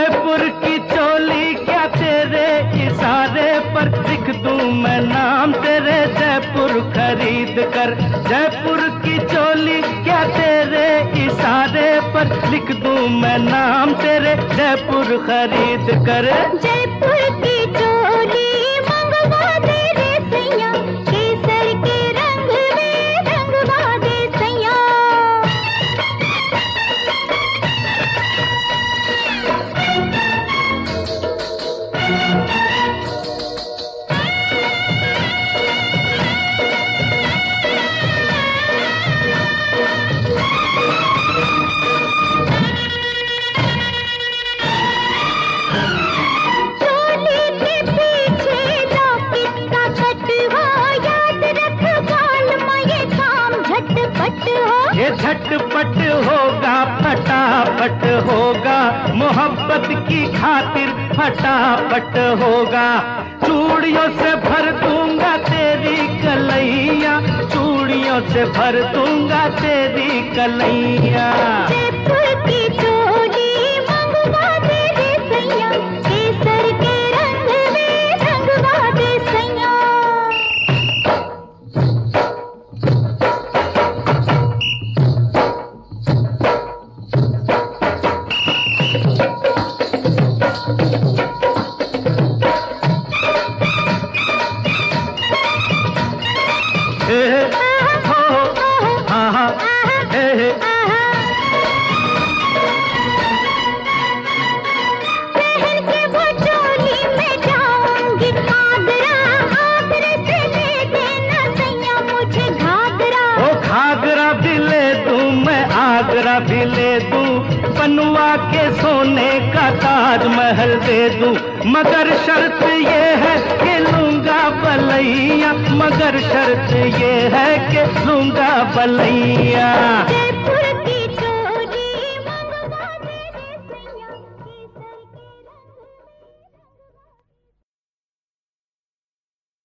जयपुर की चोली क्या तेरे इशारे पर लिख दूं मैं नाम तेरे जयपुर खरीद कर। जयपुर की चोली क्या तेरे इशारे पर लिख दूं मैं नाम तेरे जयपुर खरीद कर। जयपुर की चोली मंगवा दे रे सैया, केसर के रंग में रंगवा दे सैया। ये झटपट होगा फटाफट होगा, मोहब्बत की खातिर फटाफट होगा। चूड़ियों से भर दूंगा तेरी कलैया, चूड़ियों से भर दूंगा तेरी कलैया। जयपुर की चोली मंगवा दे रे सैया, केसर के रंग में रंगवा दे सैया। आगरा भी ले दूं, बनवा के सोने का ताजमहल दे दूं, मगर शर्त ये है कि लूंगा बलैया, मगर शर्त ये है कि लूंगा बलैया।